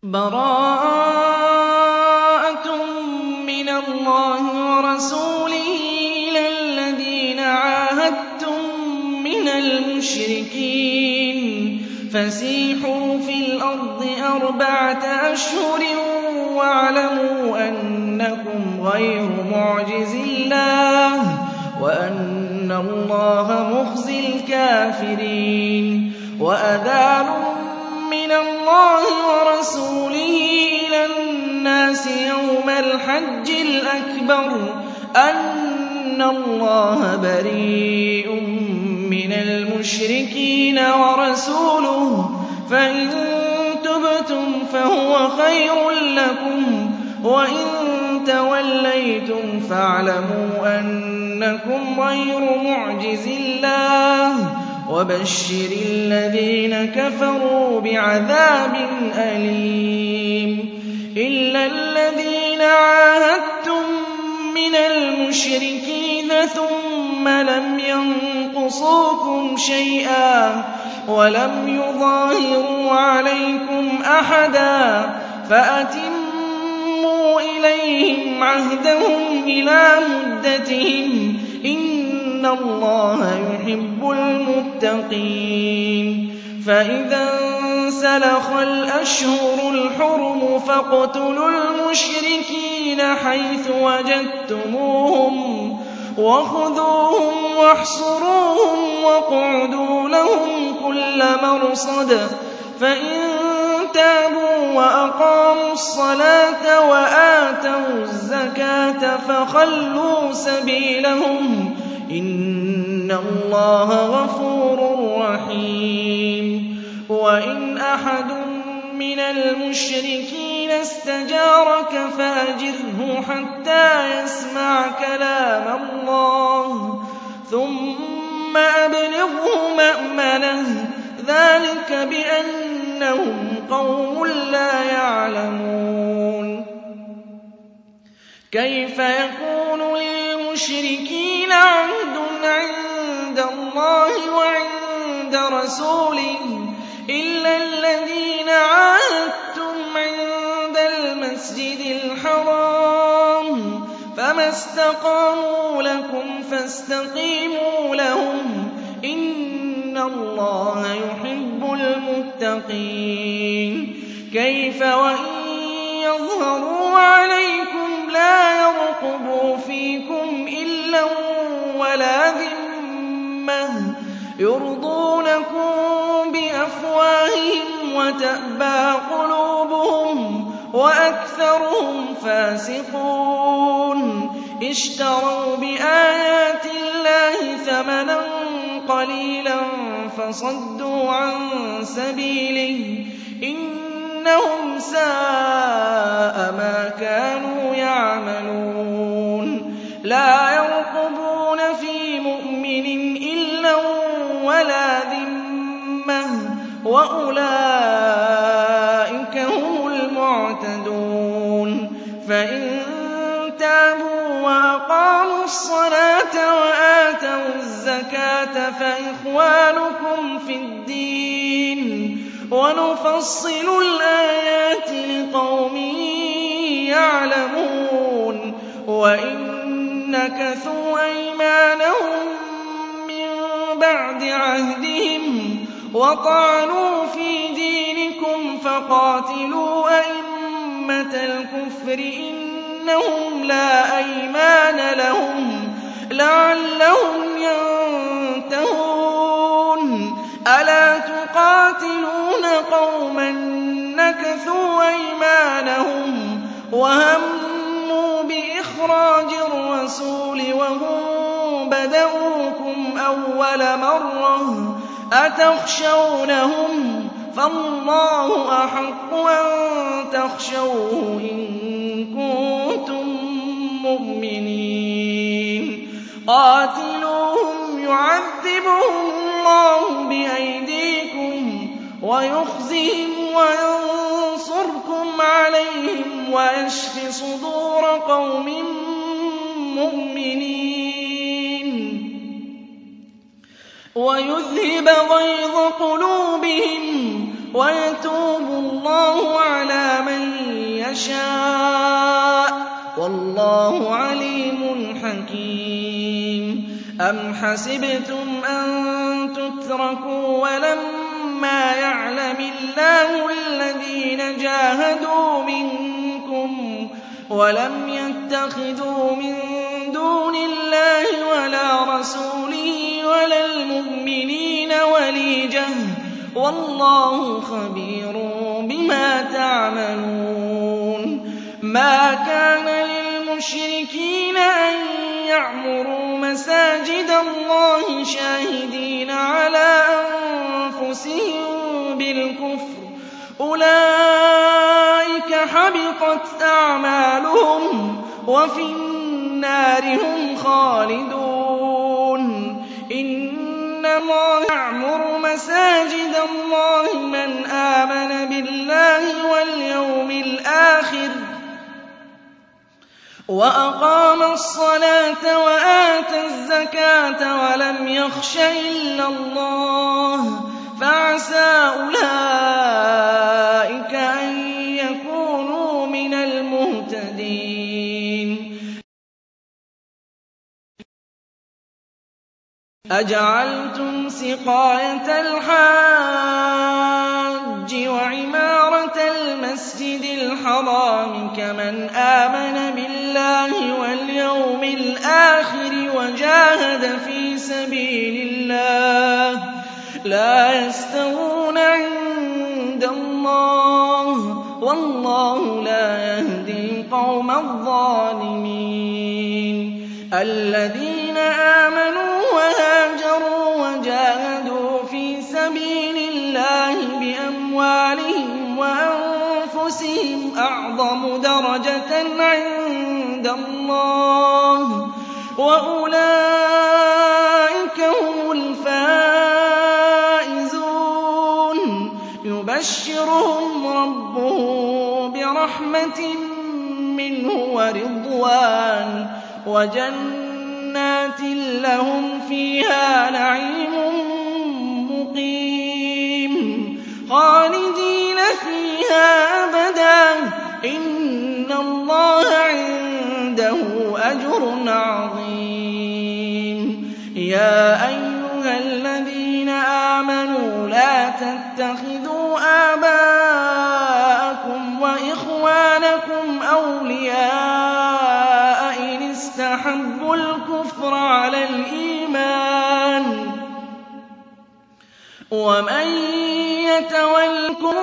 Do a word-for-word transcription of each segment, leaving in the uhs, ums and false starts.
بَرَاءَةٌ مِّنَ اللَّهِ وَرَسُولِهِ إِلَى الَّذِينَ عَاهَدتُّم مِّنَ الْمُشْرِكِينَ فَسِيحُوا فِي الْأَرْضِ أَرْبَعَةَ أَشْهُرٍ وَاعْلَمُوا أَنَّكُمْ غَيْرُ مُعْجِزِي اللَّهِ وَأَنَّ اللَّهَ مُخْزِي الْكَافِرِينَ وَأَذَانٌ مِّنَ اللَّهِ وَرَسُولِهِ إِلَى النَّاسِ يَوْمَ الْحَجِّ الْأَكْبَرِ أَنَّ اللَّهَ بَرِيءٌ مِّنَ الْمُشْرِكِينَ وَرَسُولُهُ فَإِن تُبْتُمْ فَهُوَ خَيْرٌ لَّكُمْ وَإِن تَوَلَّيْتُمْ فَاعْلَمُوا أَنَّكُمْ غَيْرُ مُعْجِزِي اللَّهِ وَبَشِّرِ الَّذِينَ كَفَرُوا بِعَذَابٍ أَلِيمٍ إِلَّا الَّذِينَ عَاهَدتُّم مِّنَ الْمُشْرِكِينَ ثُمَّ لَمْ يَنقُصُوكُمْ شَيْئًا وَلَمْ يُظَاهِرُوا عَلَيْكُمْ أَحَدًا فَأَتِمُّوا إِلَيْهِمْ عَهْدَهُمْ إِلَىٰ مُدَّتِهِمْ ۚ إِنَّ اللَّهَ يُحِبُّ الْمُتَّقِينَ فَإِذَا انسَلَخَ الْأَشْهُرُ الْحُرُمُ فَاقْتُلُوا الْمُشْرِكِينَ حَيْثُ وَجَدتُّمُوهُمْ وَخُذُوهُمْ وَاحْصُرُوهُمْ وَاقْعُدُوا لَهُمْ كُلَّ مَرْصَدٍ فَإِن تَابُوا وَأَقَامُوا الصَّلَاةَ وَآتَوُا الزَّكَاةَ فَخَلُّوا سَبِيلَهُمْ ۚ إِنَّ اللَّهَ غَفُورٌ رَّحِيمٌ وَإِنْ أَحَدٌ مِّنَ الْمُشْرِكِينَ اسْتَجَارَكَ فَأَجِرْهُ حَتَّىٰ يَسْمَعَ كَلَامَ اللَّهِ ثُمَّ أَبْلِغْهُ مَأْمَنَهُ ۚ ذَٰلِكَ بِأَنَّهُمْ قَوْمٌ لَّا يَعْلَمُونَ كَيْفَ يَكُونُ لِلْمُشْرِكِينَ عَهْدٌ عِندَ اللَّهِ وَعِندَ رَسُولِهِ إِلَّا الَّذِينَ عَاهَدتُّمْ عِندَ الْمَسْجِدِ الْحَرَامِ ۖ فَمَا اسْتَقَامُوا لَكُمْ فَاسْتَقِيمُوا لَهُمْ ۚ إِنَّ اللَّهَ يُحِبُّ الْمُتَّقِينَ كَيْفَ وَإِن يَظْهَرُوا عَلَيْكُمْ لَا يَرْقُبُوا فِيكُمْ إِلًّا وَلَا ذِمَّةً يُرْضُونَكُم بِأَفْوَاهِهِمْ وَتَأْبَىٰ قُلُوبُهُمْ وَأَكْثَرُهُمْ فَاسِقُونَ اشْتَرَوْا بِآيَاتِ اللَّهِ ثَمَنًا قَلِيلًا فَصَدُّوا عَن سَبِيلِهِ ۚ إِنَّهُمْ سَاءَ مَا كَانُوا يَعْمَلُونَ لَا يَرْقُبُونَ فِي مُؤْمِنٍ إِلًّا وَلَا ذِمَّةً ۚ وَأُولَٰئِكَ هُمُ الْمُعْتَدُونَ فَإِن تَابُوا وَأَقَامُوا الصَّلَاةَ وَآتَوُا الزَّكَاةَ فَإِخْوَانُكُمْ فِي الدِّينِ ۗ وَنُفَصِّلُ الْآيَاتِ لِقَوْمٍ يَعْلَمُونَ وَإِن نَّكَثُوا أَيْمَانَهُم مِّن بَعْدِ عَهْدِهِمْ وَطَعَنُوا فِي دِينِكُمْ فَقَاتِلُوا أَئِمَّةَ الْكُفْرِ إِنَّهُمْ لَا أَيْمَانَ لَهُمْ لَعَلَّهُمْ يَنتَهُونَ أَلَا تُقَاتِلُونَ قَوْمًا نَّكَثُوا أَيْمَانَهُمْ وَهَمُّوا بِإِخْرَاجِ الرَّسُولِ وَهُم بَدَءُوكُمْ أَوَّلَ مَرَّةٍ أَتَخْشَوْنَهُمْ ۚ فَاللَّهُ أَحَقُّ أَن تَخْشَوْهُ إِن كُنتُم مُّؤْمِنِينَ قَاتِلُوهُمْ يُعَذِّبْهُمُ اللَّهُ بِأَيْدِيكُمْ وَيُخْزِهِمْ وَيَنصُرْكُمْ عَلَيْهِمْ وَيَشْفِ صُدُورَ قَوْمٍ مُّؤْمِنِينَ وَيُذْهِبَ غَيْظَ قُلُوبِهِمْ وَيَتُوبُ اللَّهُ عَلَىٰ يَشَاءُ ۗ وَاللَّهُ عَلِيمٌ حَكِيمٌ. أَمْ حَسِبْتُمْ أَن تُتْرَكُوا وَلَمَّا يَعْلَمِ اللَّهُ الَّذِينَ جَاهَدُوا مِنكُمْ وَلَمْ يَتَّخِذُوا مِن دُونِ اللَّهِ وَلَا رَسُولِهِ وَلَا الْمُؤْمِنِينَ وَلِيجَةً ۚ وَاللَّهُ خَبِيرٌ بِمَا تَعْمَلُونَ. مَا كَانَ لِلْمُشْرِكِينَ أَن يَعْمُرُوا مَسَاجِدَ اللَّهِ شَاهِدِينَ عَلَىٰ أَنفُسِهِم بِالْكُفْرِ ۚ أُولَٰئِكَ حَبِطَتْ أَعْمَالُهُمْ وَفِي النَّارِ هُمْ خَالِدُونَ. إِنَّمَا اللَّهَ يَعْمُرُ مَسَاجِدَ اللَّهِ مَنْ آمَنَ بِاللَّهِ وَالْيَوْمِ الْآخِرِ وَأَقَامَ الصَّلَاةَ وَآتَى الزَّكَاةَ وَلَمْ يَخْشَ إِلَّا اللَّهَ فَعَسَىٰ أُولَٰئِكَ أَن يَكُونُوا مِنَ الْمُهْتَدِينَ. أَجَعَلْتُمْ سِقَايَةَ الْحَاجِّ وَعِمَارَةَ الْمَسْجِدِ الْحَرَامِ كَمَنْ آمَنَ بِاللَّهِ وَالْيَوْمِ الْآخِرِ وَجَاهَدَ فِي سَبِيلِ اللَّهِ ۚ لَا يَسْتَوُونَ عِندَ اللَّهِ ۗ وَاللَّهُ لَا يَهْدِي الْقَوْمَ الظَّالِمِينَ. الَّذِينَ آمَنُوا وَهَاجَرُوا وَجَاهَدُوا فِي سَبِيلِ اللَّهِ بِأَمْوَالِهِمْ وَأَنفُسِهِمْ أَعْظَمُ دَرَجَةً عِندَ اللَّهِ ۚ وَأُولَٰئِكَ هُمُ الْفَائِزُونَ. يُبَشِّرُهُمْ رَبُّهُم بِرَحْمَةٍ مِّنْهُ وَرِضْوَانٍ وَجَنَّاتٍ لَّهُمْ فِيهَا نَعِيمٌ مُّقِيمٌ خَالِدِينَ فِيهَا أَبَدًا ۚ إِنَّ اللَّهَ عِندَهُ أَجْرٌ عَظِيمٌ. يَا أَيُّهَا الَّذِينَ آمَنُوا لَا تَتَّخِذُوا آبَاءَكُمْ وَإِخْوَانَكُمْ أَوْلِيَاءَ إِنِ اسْتَحَبُّوا الْكُفْرَ عَلَى الْإِيمَانِ ۚ وَمَن يَتَوَلَّهُم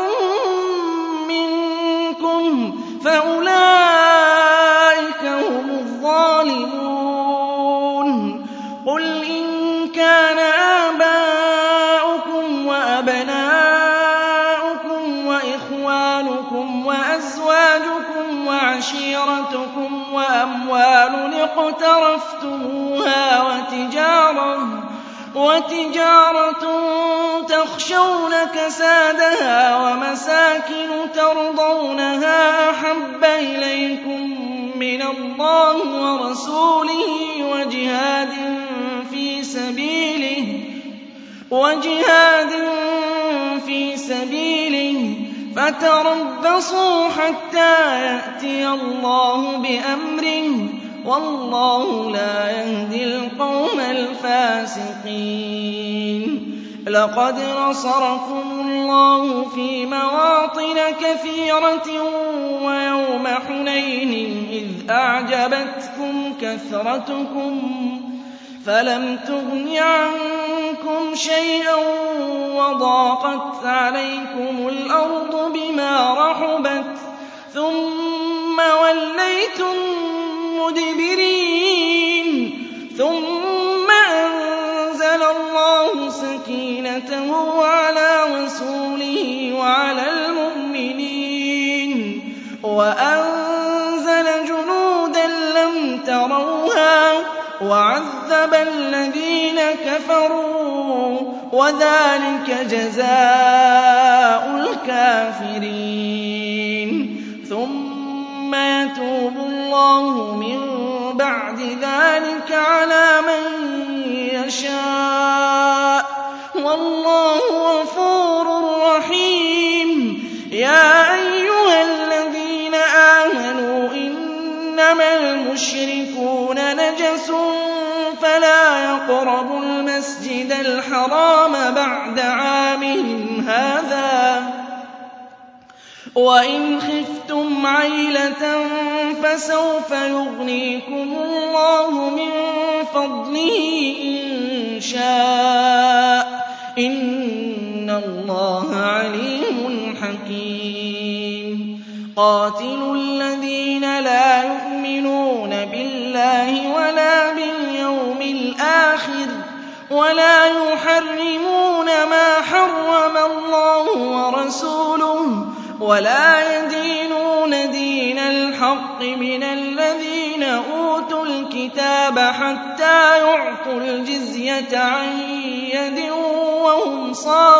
مِّنكُمْ فَأُولَٰئِكَ هُمُ الظَّالِمُونَ. قُلْ إِن كَانَ آبَاؤُكُمْ وَأَبْنَاؤُكُمْ وَإِخْوَانُكُمْ وَأَزْوَاجُكُمْ وَعَشِيرَتُكُمْ وَأَمْوَالٌ اقْتَرَفْتُمُوهَا وَتِجَارَةٌ تَخْشَوْنَ كَسَادَهَا وَمَسَاكِنُ تَرْضَوْنَهَا أَحَبَّ إِلَيْكُم مِّنَ اللَّهِ وَرَسُولِهِ وَجِهَادٍ فِي سَبِيلِهِ فَتَرَبَّصُوا حَتَّىٰ يَأْتِيَ اللَّهُ بِأَمْرِهِ ۗ وَاللَّهُ لَا يَهْدِي الْقَوْمَ الْفَاسِقِينَ. لَقَدْ نَصَرَكُمُ اللَّهُ فِي مَوَاطِنَ كَثِيرَةٍ وَيَوْمَ حُنَيْنٍ إِذْ أَعْجَبَتْكُمْ كَثْرَتُكُمْ فَلَمْ تُغْنِ عَنكُمْ شَيْئًا وَضَاقَتْ عَلَيْكُمُ الْأَرْضُ بِمَا رَحُبَتْ ثُمَّ وَلَّيْتُم مُّدْبِرِينَ. ثُمَّ أَنزَلَ اللَّهُ سَكِينَتَهُ عَلَىٰ رَسُولِهِ وَعَلَى الْمُؤْمِنِينَ وَأَنزَلَ جُنُودًا لَّمْ تَرَوْهَا وَعَذَّبَ الَّذِينَ كَفَرُوا ۚ وَذَٰلِكَ جَزَاءُ الْكَافِرِينَ. ثُمَّ يَتُوبُ اللَّهُ مِن بَعْدِ ذَٰلِكَ عَلَىٰ مَن يَشَاءُ ۗ وَاللَّهُ غَفُورٌ رَّحِيمٌ. يَا أَيُّهَا الَّذِينَ نَجَسٌ فَلَا يَقْرَبُوا الْمَسْجِدَ الْحَرَامَ بَعْدَ عَامِهِمْ هَٰذَا ۚ وَإِنْ خِفْتُمْ عَيْلَةً فَسَوْفَ يُغْنِيكُمُ اللَّهُ مِن فَضْلِهِ إِن شَاءَ ۚ إِنَّ اللَّهَ عَلِيمٌ حَكِيمٌ. قَاتِلُوا الَّذِينَ لَا يُؤْمِنُونَ بِاللَّهِ وَلَا بِالْيَوْمِ الْآخِرِ وَلَا يُحَرِّمُونَ مَا حَرَّمَ اللَّهُ وَرَسُولُهُ وَلَا يَدِينُونَ دِينَ الْحَقِّ مِنَ الَّذِينَ أُوتُوا الْكِتَابَ حَتَّىٰ يُعْطُوا الْجِزْيَةَ عَن يَدٍ وَهُمْ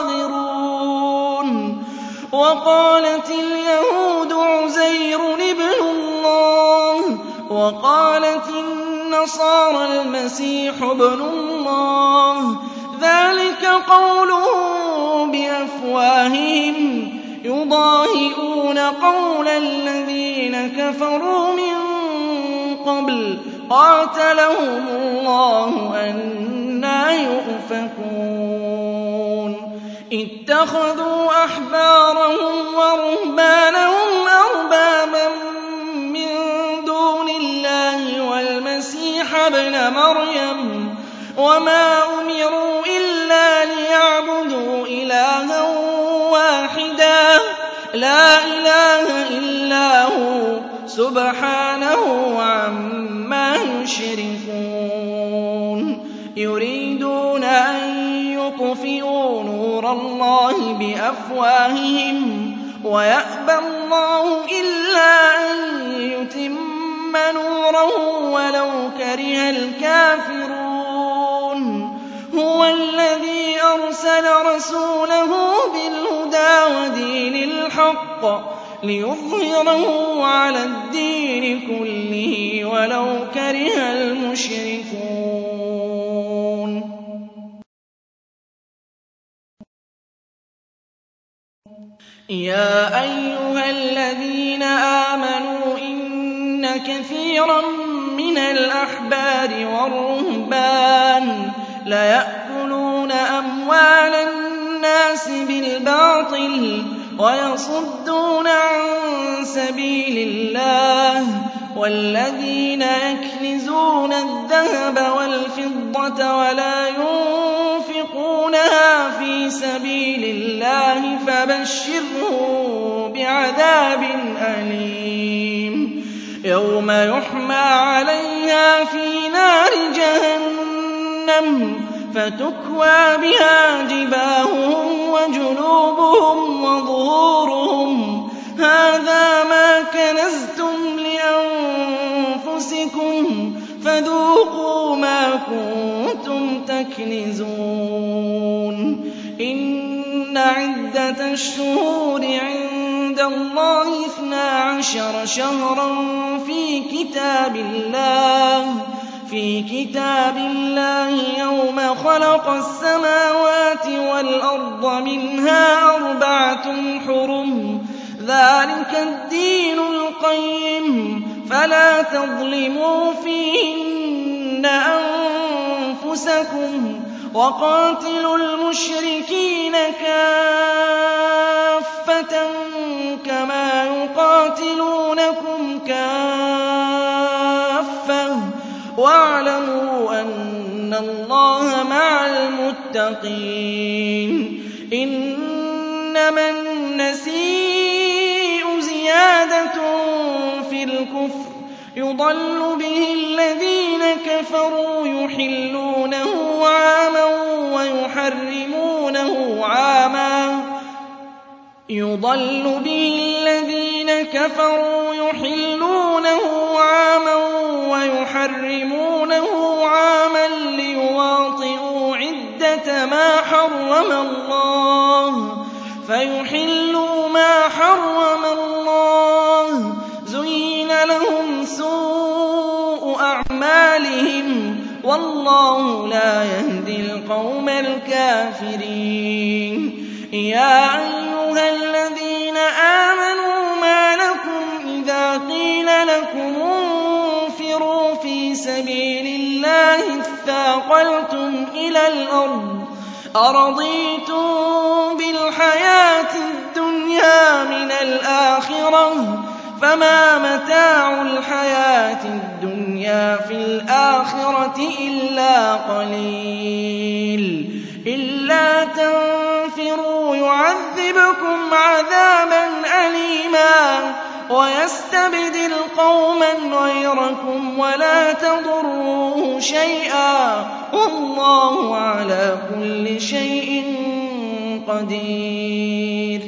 صَاغِرُونَ. وَقَالَتِ الْيَهُودُ عُزَيْرٌ ابْنُ اللَّهِ وَقَالَتِ النَّصَارَى الْمَسِيحُ ابْنُ اللَّهِ ۖ ذَٰلِكَ قَوْلُهُم بِأَفْوَاهِهِمْ يُضَاهِئُونَ قَوْلَ الَّذِينَ كَفَرُوا مِن قَبْلُ قَاتَلَهُمُ اللَّهُ أَنَّىٰ يُؤْفَكُونَ. اتَّخَذُوا أَحْبَارَهُمْ وَرُهْبَانَهُمْ أَرْبَابًا مِّن دُونِ اللَّهِ وَالْمَسِيحَ ابْنَ مَرْيَمَ وَمَا أُمِرُوا إِلَّا لِيَعْبُدُوا إِلَٰهًا وَاحِدًا لَّا إِلَٰهَ إِلَّا هُوَ سُبْحَانَهُ عَمَّا يُشْرِكُونَ. يُرِيدُونَ أَن يُطْفِئُوا نُورَ اللَّهِ بِأَفْوَاهِهِمْ وَيَأْبَى اللَّهُ إِلَّا أَن يُتِمَّ نُورَهُ وَلَوْ كَرِهَ الْكَافِرُونَ. هُوَ الَّذِي أَرْسَلَ رَسُولَهُ بِالْهُدَىٰ وَدِينِ الْحَقِّ لِيُظْهِرَهُ عَلَى الدِّينِ كُلِّهِ وَلَوْ كَرِهَ الْمُشْرِكُونَ. يَا أَيُّهَا الَّذِينَ آمَنُوا إِنَّ كَثِيرًا مِّنَ الْأَحْبَارِ وَالرُّهْبَانِ لَيَأْكُلُونَ أَمْوَالَ النَّاسِ بِالْبَاطِلِ وَيَصُدُّونَ عَن سَبِيلِ اللَّهِ ۗ وَالَّذِينَ يَكْنِزُونَ الذَّهَبَ وَالْفِضَّةَ وَلَا يُنفِقُونَهَا فِي سَبِيلِ اللَّهِ فَبَشِّرْهُم بِعَذَابٍ أَلِيمٍ. يَوْمَ يُحْمَىٰ عَلَيْهَا فِي نَارِ جَهَنَّمَ فَتُكْوَىٰ بِهَا جِبَاهُهُمْ وَجُنُوبُهُمْ وَظُهُورُهُمْ هَٰذَا مَا كَنَزْتُمْ لِأَنفُسِكُمْ فَذُوقُوا مَا كُنتُمْ تَكْنِزُونَ. إِنَّ عِدَّةَ الشُّهُورِ عِندَ اللَّهِ اثْنَا عَشَرَ شَهْرًا في كتاب الله في كتاب الله يوم خلق السماوات والأرض منها أربعة حرم ذلك الدين القيم فلا تظلموا فيهن أنفسكم وقاتلوا المشركين كافة كما يقاتلونكم كافة واعلموا أن الله مع المتقين. إنما النسيء زيادة في الكفر يضل به الذين كفروا يحلونه عاما ويحرمونه عاما يضل به الذين كفروا يحلونه عاما ويحرمونه عاما ليواطئوا عدة ما حرم الله فيحلوا ما حرم الله. زين لهم سوء أعمالهم والله لا يهدي القوم الكافرين. يا أيها الذين آمنوا ما لكم إذا قيل لكم انفروا في سبيل الله اثاقلتم إلى الأرض أرضيتم بالحياة الدنيا من الآخرة فما متاع الحياة الدنيا في الآخرة إلا قليل إلا تنفروا يعذبكم عذابا أليما ويستبدل قوما غيركم ولا تضروه شيئا والله على كل شيء قدير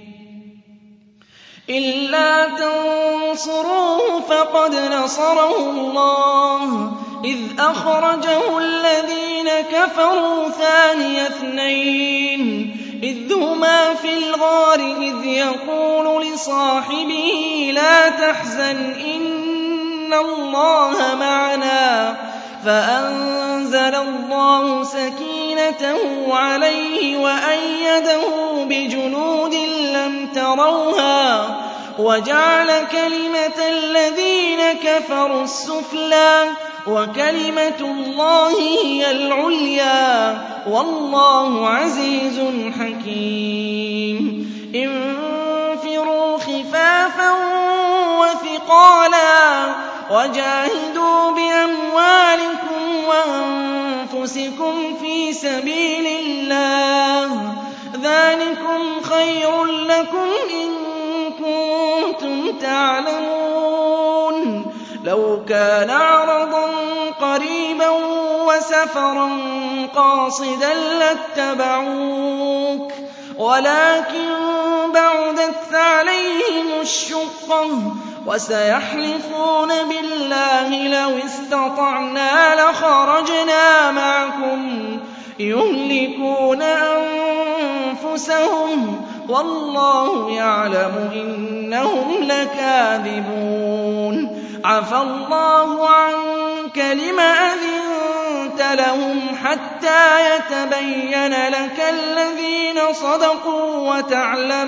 إلا تنصروه فقد نصره الله إذ أخرجه الذين كفروا ثاني اثنين إذ هما في الغار إذ يقول لصاحبه لا تحزن إن الله معنا فأنزل الله سكينته عليه وأيده بجنود لم تروها وجعل كلمة الذين كفروا السفلى وكلمة الله هي العليا والله عزيز حكيم انفروا خفافا وثقالا وجاهدوا بأموالكم وأنفسكم في سبيل الله ذلكم خير لكم إن كنتم تعلمون لو كان عرضا قريبا وسفرا قاصدا لاتبعوك ولكن بعدت عليهم الشقة وسيحلفون بالله لو استطعنا لخرجنا معكم يهلكون أنفسهم والله يعلم إنهم لكاذبون عفى الله عنك لم أذنت لهم حتى يتبين لك الذين صدقوا وتعلم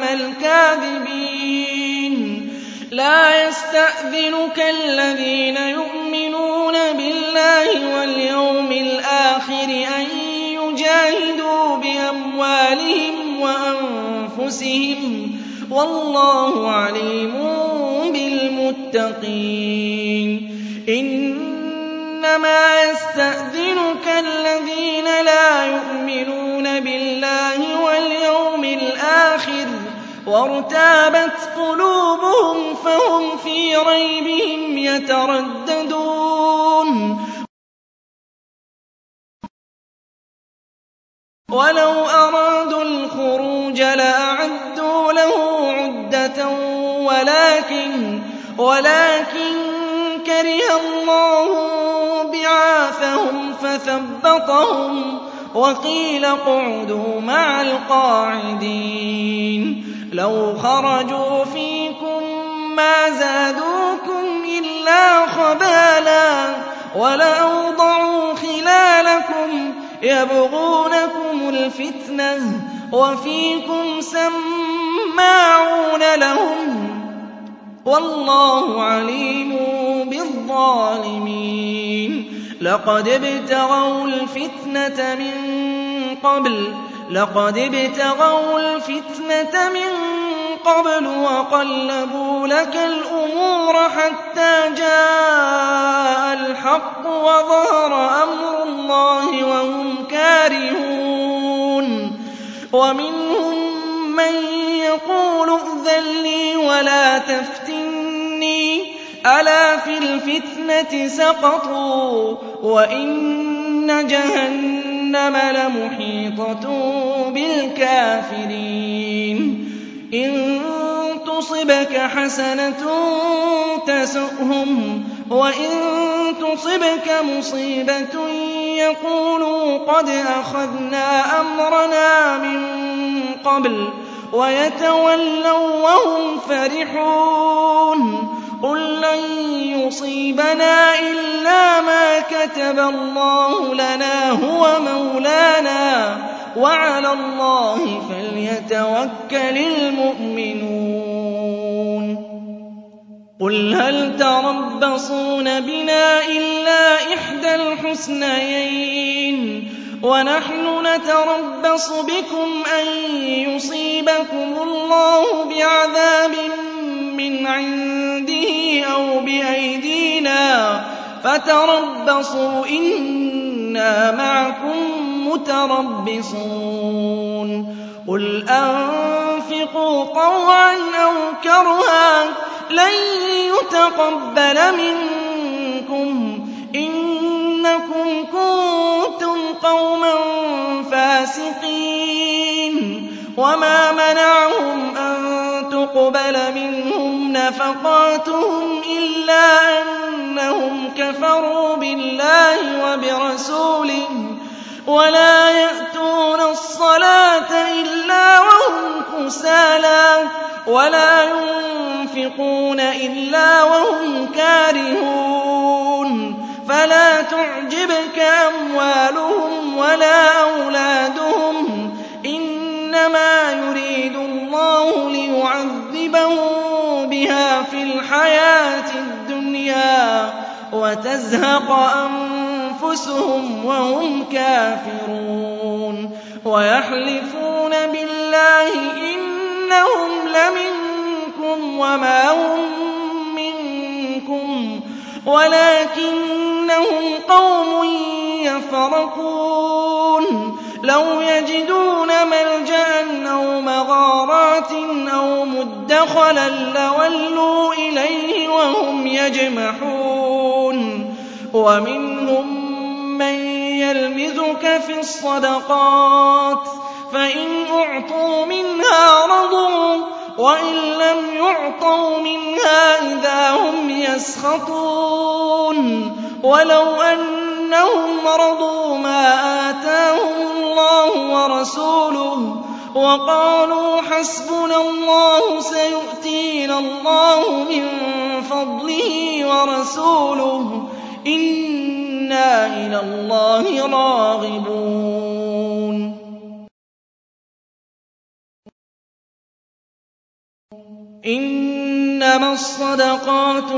الكاذبين لا يستأذنك الذين يؤمنون بالله واليوم الآخر أن يجاهدوا بأموالهم وأنفسهم والله عليم بالمتقين إنما يستأذنك الذين لا يؤمنون بالله واليوم الآخر وارتابت قلوبهم فهم في ريبهم يترددون ولو أرادوا الخروج لأعدوا له عدة ولكن ولكن كره الله بعاثهم فثبطهم وقيل اقعدوا مع القاعدين لو خرجوا فيكم ما زادوكم إلا خبالا ولأوضعوا خلالكم يبغونكم الفتنة وفيكم سماعون لهم والله عليم بالظالمين لقد ابتغوا الفتنة من قبل لقد ابتغوا الفتنة من قبل وقلبوا لك الأمور حتى جاء الحق وظهر أمر الله وهم كارهون ومنهم من يقول ائذن لي ولا تفتني ألا في الفتنة سقطوا وإن جهنم لمحيطة بالكافرين إن تصبك حسنة تسؤهم وإن تصبك مصيبة يقولوا قد أخذنا أمرنا من قبل ويتولوا وهم فرحون قل لن يصيبنا إلا ما كتب الله لنا هو مولانا وعلى الله فليتوكل المؤمنون قُلْ هَلْ تَرَبَّصُونَ بِنَا إِلَّا إِحْدَى الْحُسْنَيَيْنِ وَنَحْنُ نَتَرَبَّصُ بِكُمْ أَن يُصِيبَكُمُ اللَّهُ بِعَذَابٍ مِّنْ عِندِهِ أَوْ بِأَيْدِينَا فَتَرَبَّصُوا إِنَّا مَعَكُم مُّتَرَبِّصُونَ قُلْ أَنفِقُوا طَوْعًا أَوْ كَرْهًا لَّن يُتَقَبَّلَ مِنكُمْ إِنَّكُمْ كُنتُمْ قَوْمًا فَاسِقِينَ وَمَا مَنَعَهُمْ أَن تُقْبَلَ مِنْهُمْ نَفَقَاتُهُمْ إِلَّا أَنَّهُمْ كَفَرُوا بِاللَّهِ وَبِرَسُولِهِ وَلَا يَأْتُونَ الصَّلَاةَ إِلَّا وَهُمْ كُسَالَىٰ وَلَا يُنفِقُونَ إِلَّا وَهُمْ كَارِهُونَ فَلَا تُعْجِبْكَ أَمْوَالُهُمْ وَلَا أَوْلَادُهُمْ إِنَّمَا يُرِيدُ اللَّهُ لِيُعَذِّبَهُم بِهَا فِي الْحَيَاةِ الدُّنْيَا وَتَزْهَقَ أَنفُسُهُمْ وَهُمْ كَافِرُونَ وَيَحْلِفُونَ بِاللَّهِ إِنَّهُمْ لَمِنكُمْ وَمَا هُم مِّنكُمْ وَلَٰكِنَّهُمْ قَوْمٌ يَفْرَقُونَ لَوْ يَجِدُونَ مَلْجَأً أَوْ مَغَارَاتٍ أَوْ مُدَّخَلًا لَّوَلُّوا إِلَيْهِ وَهُمْ يَجْمَحُونَ وَمِنْهُم مَّن يَلْمِزُكَ فِي الصَّدَقَاتِ فَإِنْ أُعْطُوا مِنْهَا رَضُوا وَإِن لَّمْ يُعْطَوْا مِنْهَا إِذَا هُمْ يَسْخَطُونَ وَلَوْ أَنَّهُمْ رَضُوا مَا آتَاهُمُ اللَّهُ وَرَسُولُهُ وَقَالُوا حَسْبُنَا اللَّهُ سَيُؤْتِينَا اللَّهُ مِن فَضْلِهِ وَرَسُولُهُ إِنَّا إِلَى اللَّهِ رَاغِبُونَ إِنَّمَا الصَّدَقَاتُ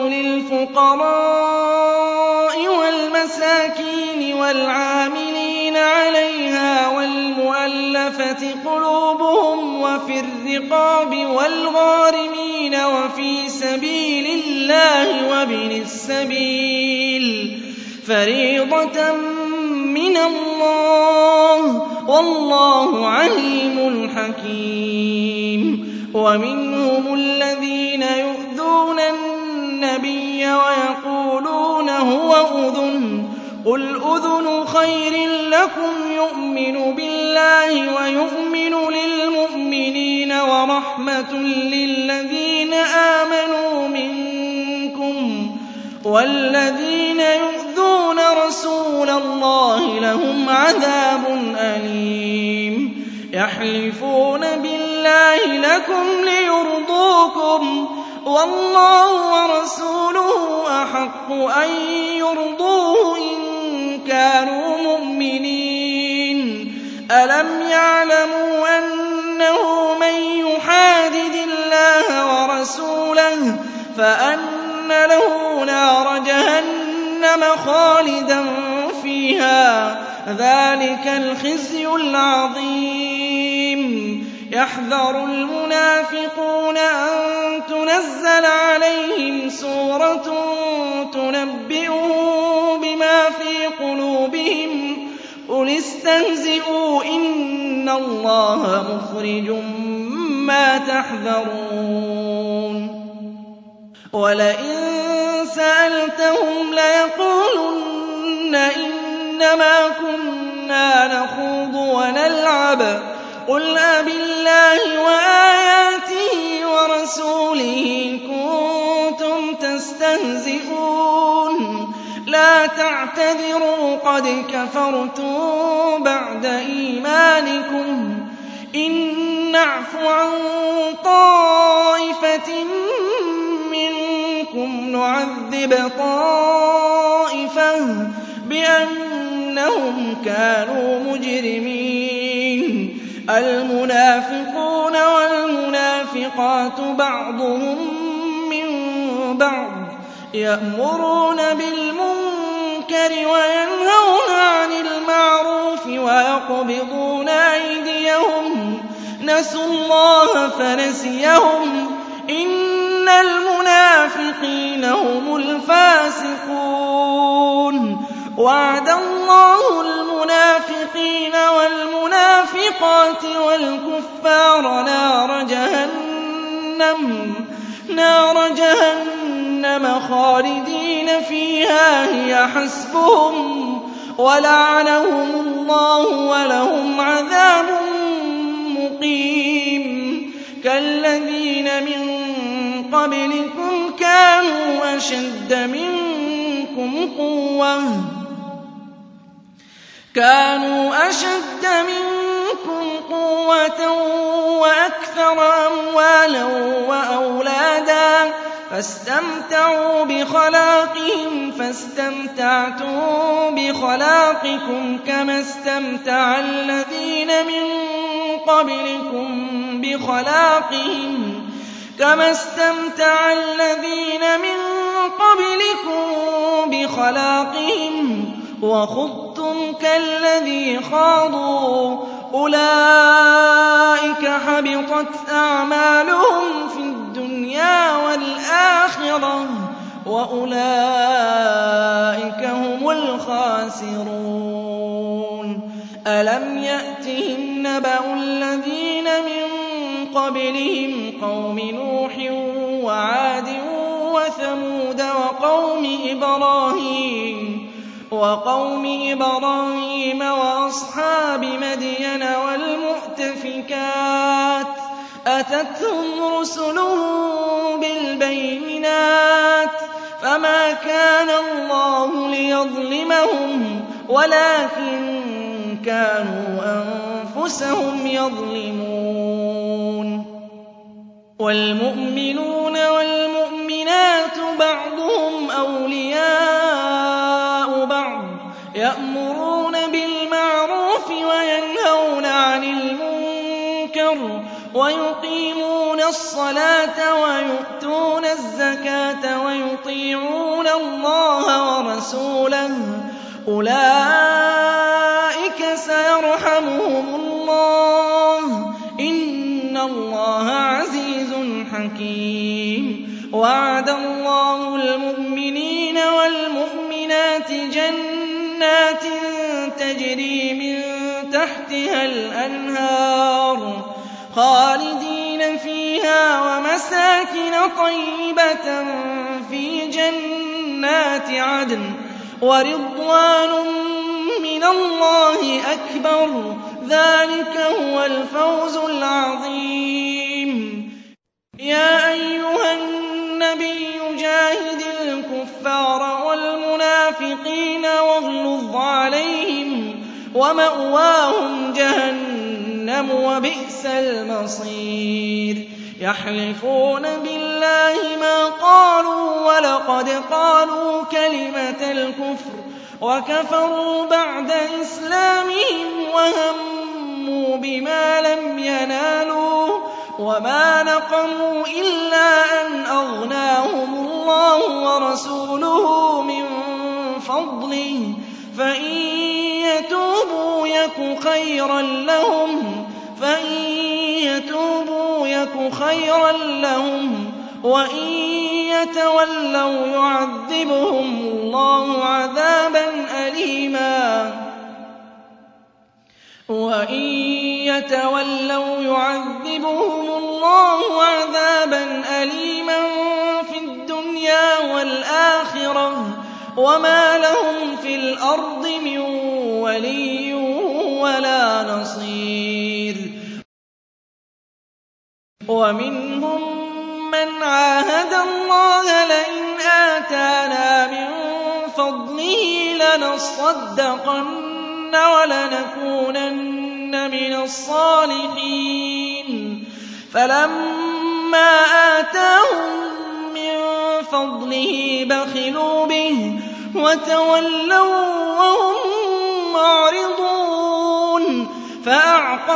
لِلْفُقَرَاءِ وَالْمَسَاكِينِ وَالْعَامِلِينَ عَلَيْهَا وَالْمُؤَلَّفَةِ قُلُوبُهُمْ وَفِي الرِّقَابِ وَالْغَارِمِينَ وَفِي سَبِيلِ اللَّهِ وَابْنِ السَّبِيلِ فَرِيضَةً مِّنَ اللَّهِ ۗ وَاللَّهُ عَلِيمٌ حَكِيمٌ وَمِنْهُمُ الَّذِينَ يُؤْذُونَ النَّبِيَّ وَيَقُولُونَ هُوَ أُذُنٌ ۚ قُلْ أُذُنُ خَيْرٍ لَّكُمْ يُؤْمِنُ بِاللَّهِ وَيُؤْمِنُ لِلْمُؤْمِنِينَ وَرَحْمَةٌ لِّلَّذِينَ آمَنُوا مِنكُمْ ۚ وَالَّذِينَ يُؤْذُونَ رَسُولَ اللَّهِ لَهُمْ عَذَابٌ أَلِيمٌ يَحْلِفُونَ بِاللَّهِ لَكُمْ لِيُرْضُوكُمْ وَاللَّهُ وَرَسُولُهُ أَحَقُّ أَن يُرْضُوهُ إِن كَانُوا مُؤْمِنِينَ أَلَمْ يَعْلَمُوا أَنَّهُ مَن يُحَادِدِ اللَّهَ وَرَسُولَهُ فَأَنَّ لَهُ نَارَ جَهَنَّمَ خَالِدًا فِيهَا ۚ ذَٰلِكَ الْخِزْيُ الْعَظِيمُ يَحْذَرُ الْمُنَافِقُونَ أَن تُنَزَّلَ عَلَيْهِمْ سُورَةٌ تُنَبِّئُهُم بِمَا فِي قُلُوبِهِمْ ۚ قُلِ اسْتَهْزِئُوا إِنَّ اللَّهَ مُخْرِجٌ مَّا تَحْذَرُونَ وَلَئِن سَأَلْتَهُمْ لَيَقُولُنَّ إِنَّمَا كُنَّا نَخُوضُ وَنَلْعَبُ ۚ قُلْ أَبِاللَّهِ وَآيَاتِهِ وَرَسُولِهِ كُنتُمْ تَسْتَهْزِئُونَ لَا تَعْتَذِرُوا قَدْ كَفَرْتُم بَعْدَ إِيمَانِكُمْ ۚ إِن نَّعْفُ عَن طَائِفَةٍ مِّنكُمْ نُعَذِّبْ طَائِفَةً بِأَنَّهُمْ كَانُوا مُجْرِمِينَ الْمُنَافِقُونَ وَالْمُنَافِقَاتُ بَعْضُهُم مِّن بَعْضٍ يَأْمُرُونَ بِالْمُنكَرِ وَيَنْهَوْنَ عَنِ الْمَعْرُوفِ وَيَقْبِضُونَ أَيْدِيَهُمْ نَسُوا اللَّهَ فَنَسِيَهُمْ إِنَّ الْمُنَافِقِينَ هُمُ الْفَاسِقُونَ وَعَدَ اللَّهُ الْمُنَافِقِينَ وَالْمُنَافِقَاتِ وَالْكُفَّارَ نَارَ جَهَنَّمَ نَارَ جَهَنَّمَ خَالِدِينَ فِيهَا هِيَ حَسْبُهُمْ وَلَعَنَهُمُ اللَّهُ وَلَهُمْ عَذَابٌ مُّقِيمٌ كَالَّذِينَ مِن قَبْلِكُمْ كَانُوا أَشَدَّ مِنكُمْ قُوَّةً كَانُوا أَشَدَّ مِنكُمْ قُوَّةً وَأَكْثَرَ أَمْوَالًا وَأَوْلَادًا فَاسْتَمْتَعُوا بِخَلَاقِهِمْ فَاسْتَمْتَعْتُم بِخَلَاقِكُمْ كَمَا اسْتَمْتَعَ الَّذِينَ مِن قَبْلِكُم بِخَلَاقِهِمْ كَمَا اسْتَمْتَعَ الَّذِينَ مِن قَبْلِكُم بِخَلَاقِهِمْ وَخُضْتُمْ كَالَّذِي خَاضُوا أُولَٰئِكَ حَبِطَتْ أَعْمَالُهُمْ فِي الدُّنْيَا وَالْآخِرَةِ وَأُولَٰئِكَ هُمُ الْخَاسِرُونَ أَلَمْ يَأْتِهِمْ نَبَأُ الَّذِينَ مِن قَبْلِهِمْ قَوْمِ نُوحٍ وَعَادٍ وَثَمُودَ وَقَوْمِ إِبْرَاهِيمَ وَقَوْمِ إِبْرَاهِيمَ وَأَصْحَابِ مَدْيَنَ وَالْمُؤْتَفِكَاتِ أَتَتْهُمْ رُسُلُهُم بِالْبَيِّنَاتِ فَمَا كَانَ اللَّهُ لِيَظْلِمَهُمْ وَلَٰكِن كَانُوا أَنفُسَهُمْ يَظْلِمُونَ وَالْمُؤْمِنُونَ وَالْمُؤْمِنَاتُ بَعْضُهُمْ أَوْلِيَاءُ بَعْضٍ يَأْمُرُونَ بِالْمَعْرُوفِ وَيَنْهَوْنَ عَنِ الْمُنكَرِ وَيُقِيمُونَ الصَّلَاةَ وَيُؤْتُونَ الزَّكَاةَ وَيُطِيعُونَ اللَّهَ وَرَسُولَهُ أُولَٰئِكَ سَيَرْحَمُهُمُ اللَّهُ إِنَّ اللَّهَ عَزِيزٌ حَكِيمٌ وَعَدَ اللَّهُ الْمُؤْمِنِينَ وَالْمُؤْمِنَاتِ جَنَّاتٍ تَجْرِي مِن تَحْتِهَا الْأَنْهَارُ خَالِدِينَ فِيهَا وَمَسَاكِنَ طَيِّبَةً فِي جَنَّاتِ عَدْنٍ وَرِضْوَانٌ مِّنَ اللَّهِ أَكْبَرُ ذَٰلِكَ هُوَ الْفَوْزُ الْعَظِيمُ يَا أَيُّهَا النَّبِيُّ جَاهِدِ الْكُفَّارَ وَالْمُنَافِقِينَ وَاغْلُظْ عَلَيْهِمْ وَمَأْوَاهُمْ جَهَنَّمُ وَبِئْسَ الْمَصِيرُ يَحْلِفُونَ بِاللَّهِ مَا قَالُوا وَلَقَدْ قَالُوا كَلِمَةَ الْكُفْرِ وَكَفَرُوا بَعْدَ إِسْلَامِهِمْ وَهَمُّوا بِمَا لَمْ يَنَالُوا وَمَا نَقَمُوا إِلَّا أَنْ أَغْنَاهُمُ اللَّهُ وَرَسُولُهُ مِن فَضْلِهِ فَإِن يَتُوبُوا يَكُ خَيْرًا لَّهُمْ فَإِن يَتُوبُوا يَكُ خَيْرًا لَّهُمْ وَإِن يَتَوَلَّوْا يُعَذِّبْهُمُ اللَّهُ عَذَابًا أَلِيمًا وَإِن يَتَوَلَّوْا يُعَذِّبْهُمُ اللَّهُ عَذَابًا أَلِيمًا فِي الدُّنْيَا وَالْآخِرَةِ وَمَا لَهُمْ فِي الْأَرْضِ مِن وَلِيٍّ وَلَا نَصِيرٍ وَمِنْهُم مَّنْ عَاهَدَ اللَّهَ لَئِنْ آتَانَا مِن فَضْلِهِ لَنَصَّدَّقَنَّ وَلَنَكُونَنَّ مِنَ الصَّالِحِينَ فَلَمَّا آتَاهُم مِّن فَضْلِهِ بَخِلُوا بِهِ وَتَوَلَّوا وَّهُم مُّعْرِضُونَ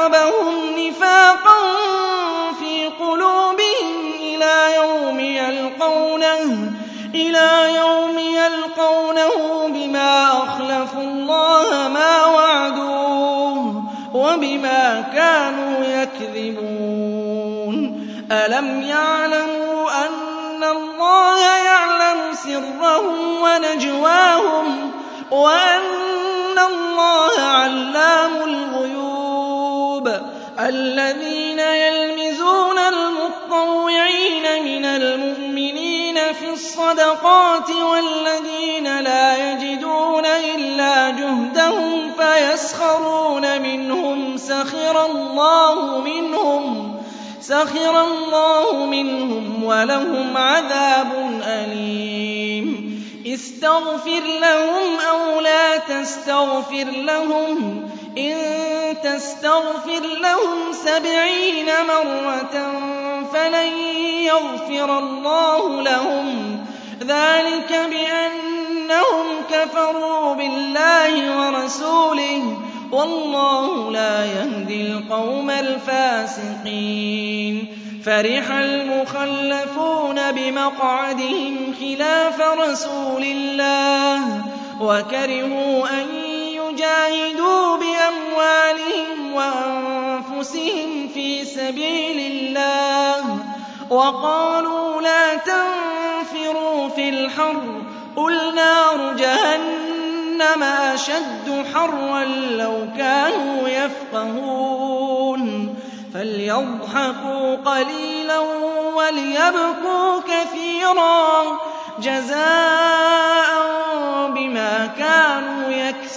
فَأَعْقَبَهُمْ نِفَاقًا فِي قُلُوبِهِمْ إِلَىٰ يَوْمِ يَلْقَوْنَهُ يلقونه إلى يوم يلقونه بما أخلفوا الله ما وعدوه وبما كانوا يكذبون ألم يعلموا أن الله يعلم سرهم ونجواهم وأن الله علام الغيوب الذين يلمزون المطوعين من المؤمنين في الصدقات والذين لا يجدون إلا جهدهم فيسخرون منهم سخر الله منهم سخر الله منهم ولهم عذاب أليم استغفر لهم أو لا تستغفر لهم إن تستغفر لهم سبعين مرة فلن يغفر الله لهم ذلك بأنهم كفروا بالله ورسوله والله لا يهدي القوم الفاسقين فرح المخلفون بمقعدهم خلاف رسول الله وكرهوا أن يجاهدوا بأموالهم وأنفسهم في سبيل الله وقالوا لا تنفروا في الحر قل نار جهنم أشد حرا لو كانوا يفقهون فليضحكوا قليلا وليبكوا كثيرا جزاء بما كانوا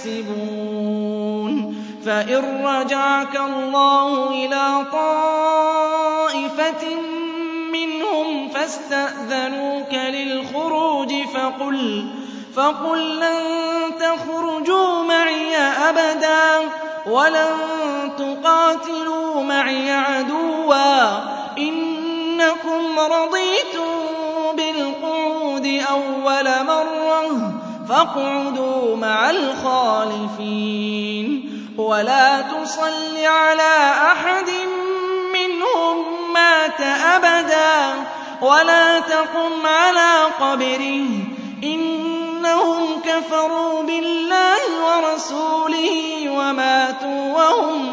يكسبون فإن رجعك الله إلى طائفة منهم فاستأذنوك للخروج فقل فقل لن تخرجوا معي أبدا ولن تقاتلوا معي عدوا إنكم رضيتم بالقعود أول مرة فاقعدوا مع الخالفين ولا تصل على أحد منهم مات أبدا ولا تقم على قبره إنهم كفروا بالله ورسوله وماتوا وهم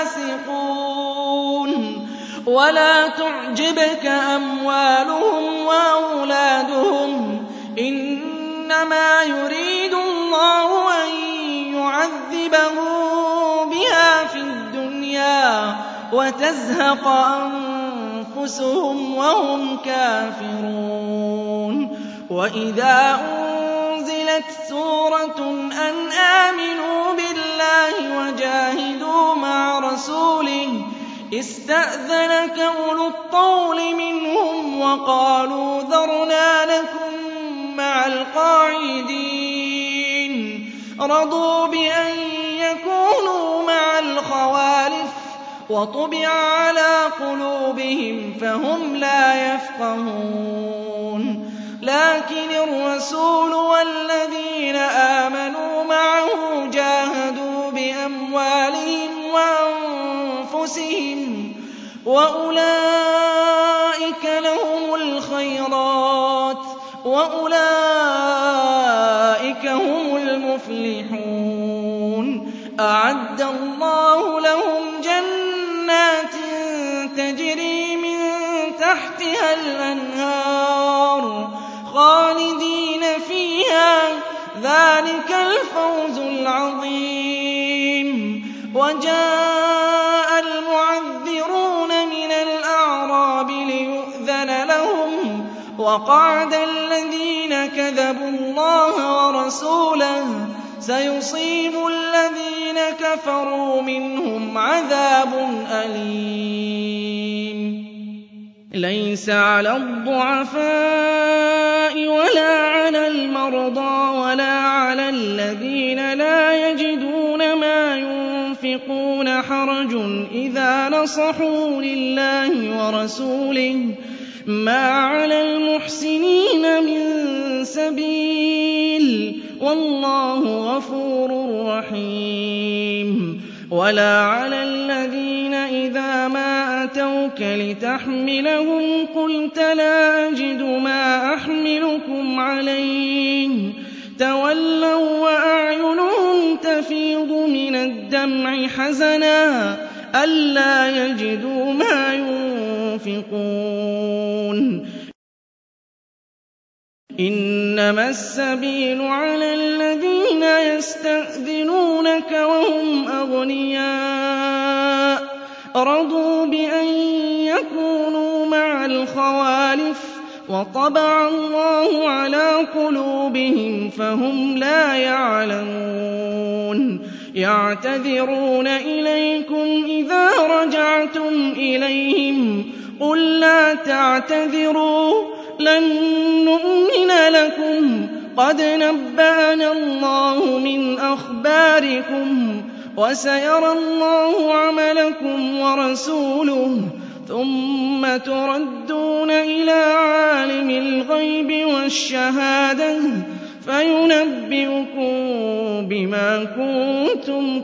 فاسقون ولا تعجبك أموالهم وأولادهم إنما يريد الله أن يعذبهم بها في الدنيا وتزهق أنفسهم وهم كافرون وإذا أنزلت سورة أن آمنوا بالله وجاهدوا مع رسوله استأذنك أولو الطول منهم وقالوا ذرنا لكم مع القاعدين رضوا بأن يكونوا مع الخوالف وطبع على قلوبهم فهم لا يفقهون لكن الرسول والذين آمنوا معه جاهدوا بأموالهم وأنفسهم وأولئك لهم الخيرات وأولئك هم المفلحون أعد الله لهم جنات تجري من تحتها الأنهار خالدين فيها ذلك الفوز العظيم وجاء المعذرون من الأعراب ليؤذن لهم وقعد الذين كذبوا الله ورسوله سيصيب الذين كفروا منهم عذاب أليم ليس على الضعفاء ولا على المرضى ولا على الذين لا يجدون ما ينفقون حرج إذا نصحوا لله ورسوله ما على المحسنين من سبيل والله غفور رحيم ولا على الذين إذا ما أتوك لتحملهم قلت لا أجد ما الدمع حزنا ألا يجدوا ما ينفقون إنما السبيل على الذين يستأذنونك وهم أغنياء رضوا بأن يكونوا مع الخوالف وطبع الله على قلوبهم فهم لا يعلمون يعتذرون إليكم إذا رجعتم إليهم قل لا تعتذروا لن نؤمن لكم قد نبأنا الله من أخباركم وسيرى الله عملكم ورسوله ثم تردون إلى عالم الغيب والشهادة فينبئكم بما كنتم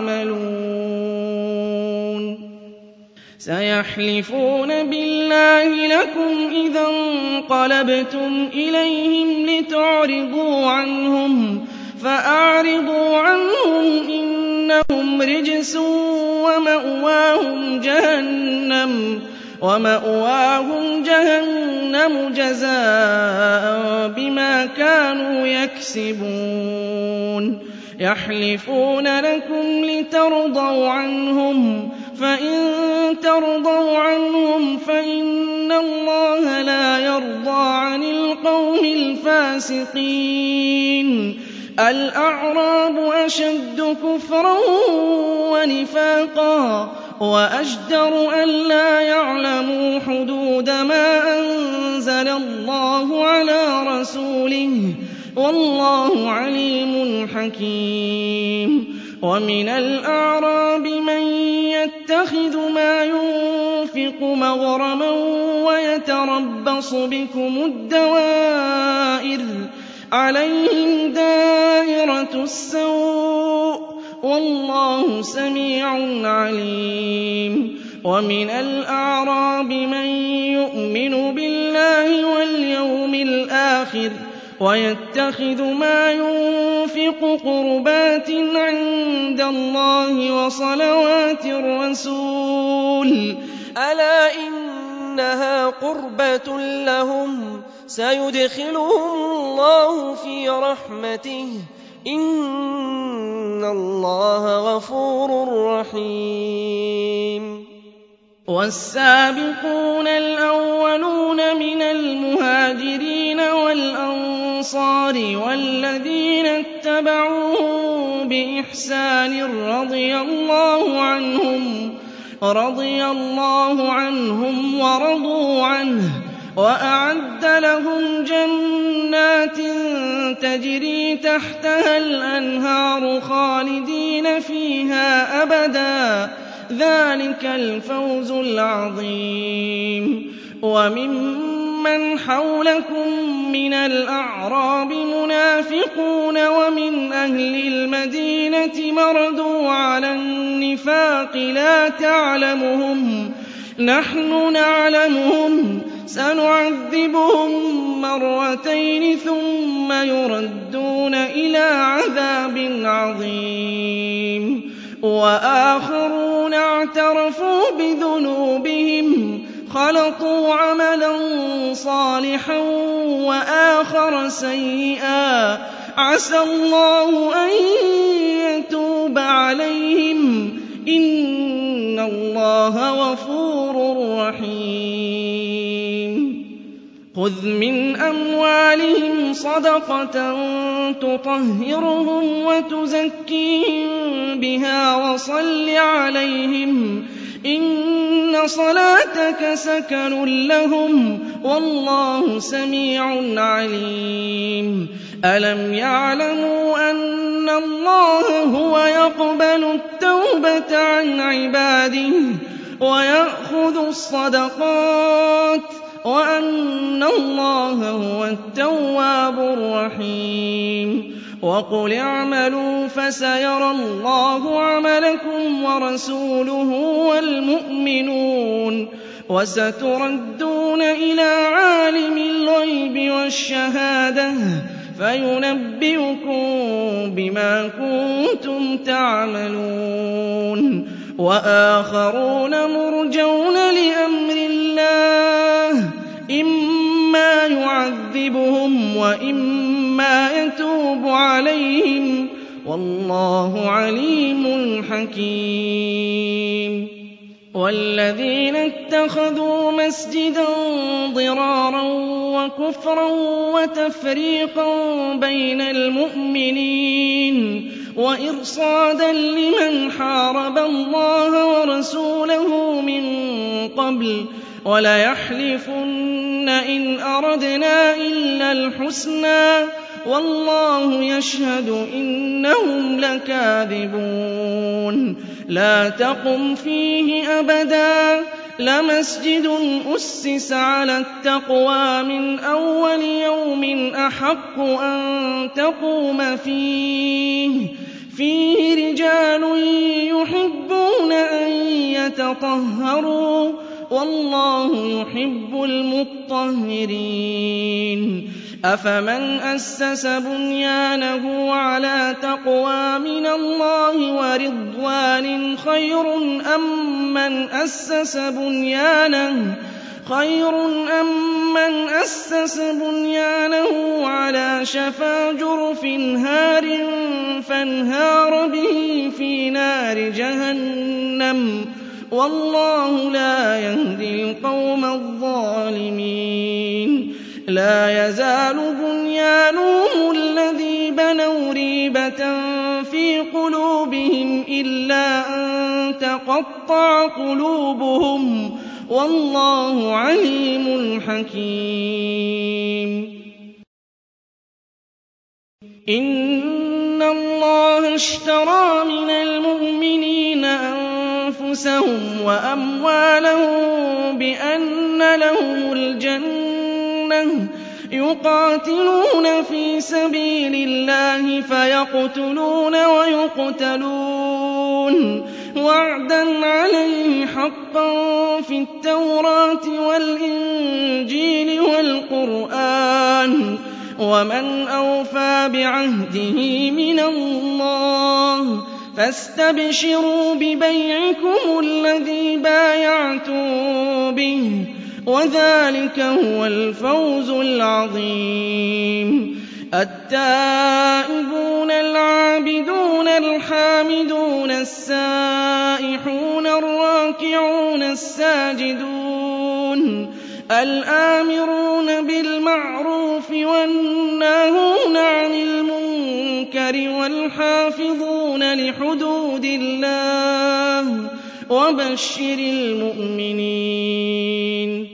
تعملون سيحلفون بالله لكم إذا انقلبتم إليهم لتعرضوا عنهم فأعرضوا عنهم إنهم رجس ومأواهم جهنم ومأواهم جهنم جزاء بما كانوا يكسبون يحلفون لكم لترضوا عنهم فإن ترضوا عنهم فإن الله لا يرضى عن القوم الفاسقين الأعراب أشد كفرا ونفاقا وأجدر ألا يعلموا حدود ما أنزل الله على رسوله والله عليم حكيم ومن الأعراب من يتخذ ما ينفق مغرما ويتربص بكم الدوائر عليهم دائرة السوء والله سميع عليم ومن الأعراب من يؤمن بالله واليوم الآخر ويتخذ ما ينفق قربات عند الله وصلوات الرسول ألا إنها قربة لهم سيدخلهم الله في رحمته إن الله غفور رحيم والسابقون الأولون من المهاجرين والأنصار والذين اتبعوهم بإحسان رضي الله عنهم رضي الله عنهم ورضوا عنه وأعد لهم جنات تجري تحتها الأنهار خالدين فيها أبدا ذلك الفوز العظيم وممن حولكم من الأعراب منافقون ومن أهل المدينة مردوا على النفاق لا تعلمهم نحن نعلمهم سنعذبهم مرتين ثم يردون إلى عذاب عظيم وآخرون اعترفوا بذنوبهم خلطوا عملا صالحا وآخر سيئا عسى الله أن يتوب عليهم إن الله غفور رحيم خذ من أموالهم صدقة تطهرهم وتزكيهم بها وصل عليهم إن صلاتك سكن لهم والله سميع عليم ألم يعلموا أن الله هو يقبل التوبة عن عباده ويأخذ الصدقات وأن الله هو التواب الرحيم وقل اعملوا فسيرى الله عملكم ورسوله والمؤمنون وستردون إلى عالم الغيب والشهادة فينبئكم بما كنتم تَعْمَلُونَ وَآخَرُونَ مُرْجَوْنَ لِأَمْرِ اللَّهِ إِمَّا يُعَذِّبُهُمْ وَإِمَّا يَتُوبُ عَلَيْهِمْ ۗ وَاللَّهُ عَلِيمٌ حَكِيمٌ. وَالَّذِينَ اتَّخَذُوا مَسْجِدًا ضِرَارًا وَكُفْرًا وَتَفْرِيقًا بَيْنَ الْمُؤْمِنِينَ وَإِرْصَادًا لِّمَنْ حَارَبَ اللَّهَ وَرَسُولَهُ مِن قَبْلُ وَلَيَحْلِفُنَّ إِنْ أَرَدْنَا إِلَّا الْحُسْنَىٰ وَاللَّهُ يَشْهَدُ إِنَّهُمْ لَكَاذِبُونَ. لَا تَقُمْ فِيهِ أَبَدًا لَمَسْجِدٌ أُسِّسَ عَلَى التَّقْوَىٰ مِنْ أَوَّلِ يَوْمٍ أَحَقُّ أَن تَقُومَ فِيهِ فِيهِ رِجَالٌ يُحِبُّونَ أَن يَتَطَهَّرُوا وَاللَّهُ يُحِبُّ الْمُطَّهِّرِينَ. أَفَمَنْ أَسَّسَ بُنْيَانَهُ عَلَىٰ تَقْوَىٰ مِنَ اللَّهِ وَرِضْوَانٍ خَيْرٌ أَم مَّنْ أَسَّسَ بُنْيَانَهُ خَيْرٌ أَم مَّنْ أَسَّسَ بُنْيَانَهُ عَلَىٰ شَفَا جُرُفٍ هَارٍ فَانْهَارَ بِهِ فِي نَارِ جَهَنَّمَ ۗ وَاللَّهُ لَا يَهْدِي الْقَوْمَ الظَّالِمِينَ. لَا يَزَالُ بُنْيَانُهُمُ الَّذِي بَنَوْا رِيبَةً فِي قُلُوبِهِمْ إِلَّا أَن تَقَطَّعَ قُلُوبُهُمْ ۗ وَاللَّهُ عَلِيمٌ حَكِيمٌ. إِنَّ اللَّهَ اشْتَرَىٰ مِنَ الْمُؤْمِنِينَ أَنفُسَهُمْ وَأَمْوَالَهُم بِأَنَّ لَهُمُ الْجَنَّةَ يُقَاتِلُونَ فِي سَبِيلِ اللَّهِ فَيَقْتُلُونَ وَيُقْتَلُونَ وَعْدًا عَلَيْهِ حَقًّا فِي التَّوْرَاةِ وَالْإِنجِيلِ وَالْقُرْآنِ ۚ وَمَنْ أَوْفَىٰ بِعَهْدِهِ مِنَ اللَّهِ فَاسْتَبْشِرُوا بِبَيْعِكُمُ الَّذِي بَايَعْتُم بِهِ ۚ وَذَٰلِكَ هُوَ الْفَوْزُ الْعَظِيمُ. التَّائِبُونَ الْعَابِدُونَ الْحَامِدُونَ السَّائِحُونَ الرَّاكِعُونَ السَّاجِدُونَ الْآمِرُونَ بِالْمَعْرُوفِ وَالنَّاهُونَ عَنِ الْمُنكَرِ وَالْحَافِظُونَ لِحُدُودِ اللَّهِ ۗ وَبَشِّرِ الْمُؤْمِنِينَ.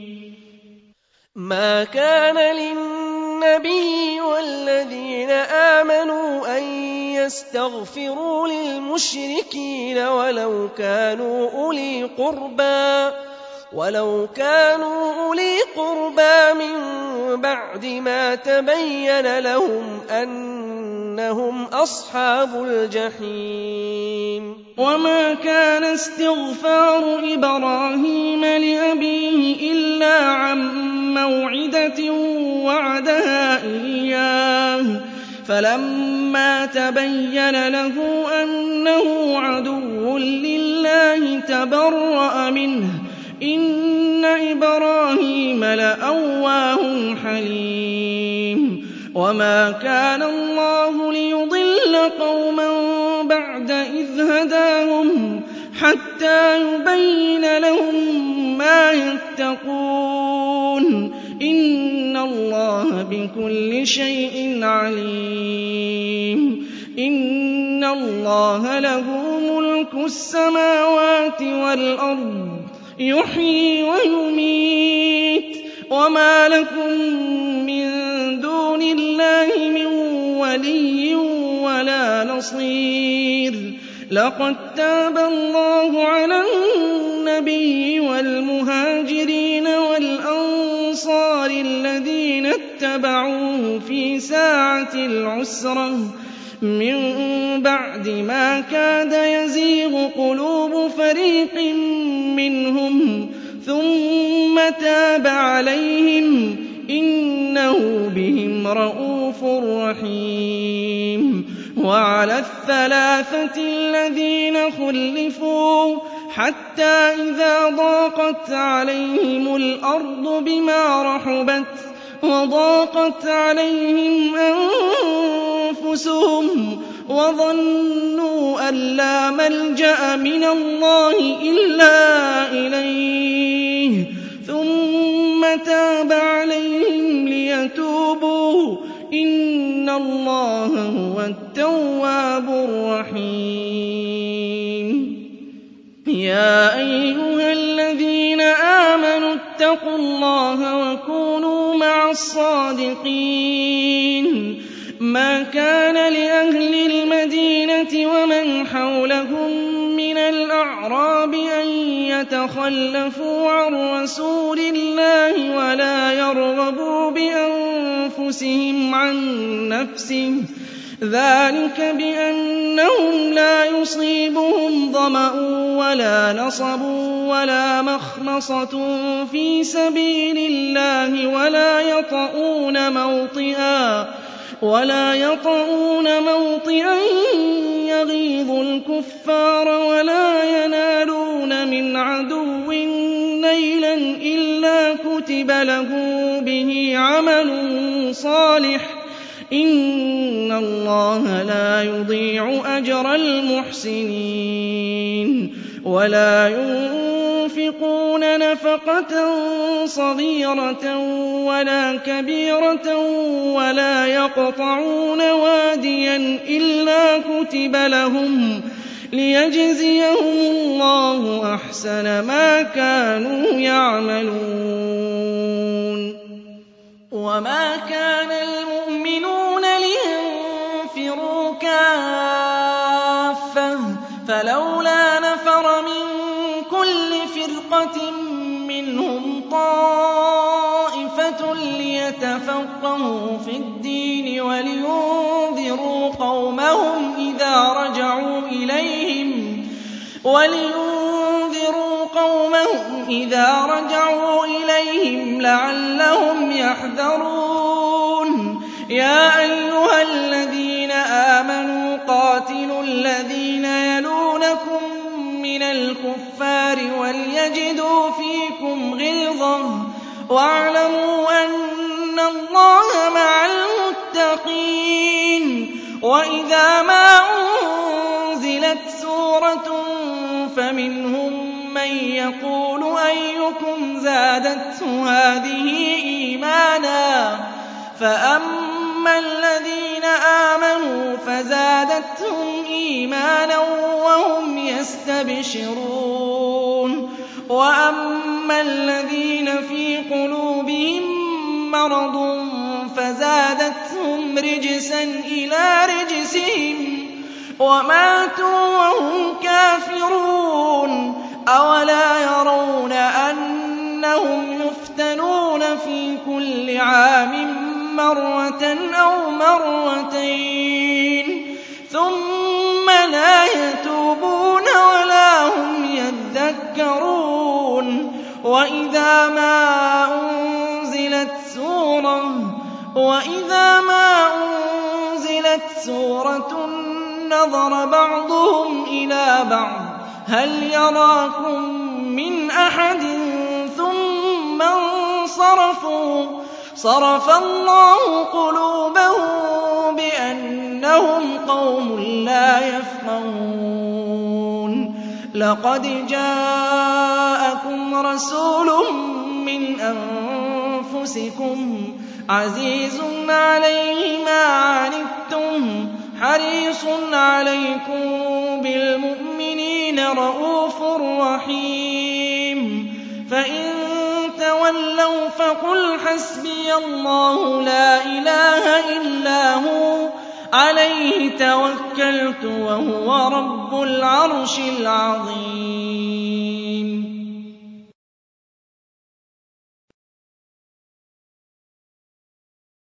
مَا كَانَ لِلنَّبِيِّ وَالَّذِينَ آمَنُوا أَن يَسْتَغْفِرُوا لِلْمُشْرِكِينَ وَلَوْ كَانُوا أُولِي قُرْبَىٰ وَلَوْ كَانُوا أُولِي قُرْبَىٰ مِن بَعْدِ مَا تَبَيَّنَ لَهُمْ أَنَّهُمْ أَصْحَابُ الْجَحِيمِ. وَمَا كَانَ اسْتِغْفَارُ إِبْرَاهِيمَ لِأَبِيهِ إِلَّا عَن مَّوْعِدَةٍ وَعَدَهَا إِيَّاهُ فَلَمَّا تَبَيَّنَ لَهُ أَنَّهُ عَدُوٌّ لِّلَّهِ تَبَرَّأَ مِنْهُ ۚ إِنَّ إِبْرَاهِيمَ لَأَوَّاهٌ حَلِيمٌ. وَمَا كَانَ اللَّهُ لِيُضِلَّ قَوْمًا بَعْدَ إِذْ هَدَاهُمْ حَتَّىٰ يُبَيِّنَ لَهُم مَّا يَتَّقُونَ ۚ إِنَّ اللَّهَ بِكُلِّ شَيْءٍ عَلِيمٌ. إِنَّ اللَّهَ لَهُ مُلْكُ السَّمَاوَاتِ وَالْأَرْضِ يُحْيِي وَيُمِيتُ ۚ وَمَا لَكُم مِّن دُونِ اللَّهِ مِن وَلِيٍّ وَلَا نَصِيرٍ. لَقَد تَّابَ اللَّهُ عَلَى النَّبِيِّ وَالْمُهَاجِرِينَ وَالْأَنصَارِ الَّذِينَ اتَّبَعُوهُ فِي سَاعَةِ الْعُسْرَةِ مِن بَعْدِ مَا كَادَ يَزِيغُ قُلُوبُ فَرِيقٍ مِّنْهُمْ ثُمَّ تَابَ عَلَيْهِمْ ۚ إِنَّهُ بِهِمْ رَءُوفٌ رَّحِيمٌ. وعلى الثلاثة الذين خلفوا حتى إذا ضاقت عليهم الأرض بما رحبت وضاقت عليهم أنفسهم وظنوا أن لا ملجأ من الله إلا إليه ثم تاب عليهم ليتوبوا إن الله هو التواب الرحيم. يا أيها الذين آمنوا اتقوا الله وكونوا مع الصادقين. ما كان لأهل المدينة ومن حولهم من الأعراب أن يتخلفوا عن رسول الله ولا يرغبوا بأنفسهم عن نفسه ذلك بأنهم لا يصيبهم ظمأ ولا نصب ولا مخمصة في سبيل الله ولا يطؤون موطئا ولا يطؤون موطئا يغيظ الكفار ولا ينالون من عدو نيلا إلا كتب له به عمل صالح إن الله لا يضيع أجر المحسنين. ولا ينفقون نفقة صغيرة ولا كبيرة ولا يقطعون واديا إلا كتب لهم ليجزيهم الله أحسن ما كانوا يعملون. وما كان المؤمنون لينفروا كافة فلولا نفر من كل فرقة منهم طائفة ليتفقهوا في الدين ولينذروا قومهم إذا رجعوا إليهم ولينذروا قومهم إذا رجعوا إليهم لعلهم يحذرون. يا أيها الذين آمنوا قاتلوا الذين يلونكم من الكفار وليجدوا فيكم غلظة واعلموا أن الله مع المتقين. وإذا ما أنزلت سورة فمنهم من يقول أيكم زادته هذه إيمانا فأما الذين آمنوا فزادتهم إيمانا وهم يستبشرون. وأما الذين في قلوبهم مرض فزادتهم رجسا إلى رجسهم وماتوا وهم كافرون. أولا يرون أنهم يفتنون في كل عام مرة أو مرتين ثم لا يتوبون ولا هم يذكرون. وإذا ما أنزلت سورة وإذا ما أنزلت سورة نظر بعضهم إلى بعض هل يراكم من أحد ثم انصرفوا صرف الله قلوبهم بأنهم قوم لا يفقهون. لقد جاءكم رسول من أنفسكم عزيز عليه ما عنتم حريص عليكم بالمؤمنين رءوف رحيم. فإن تولوا فقل حسبي الله لا إله إلا هو عليه توكلت وهو رب العرش العظيم.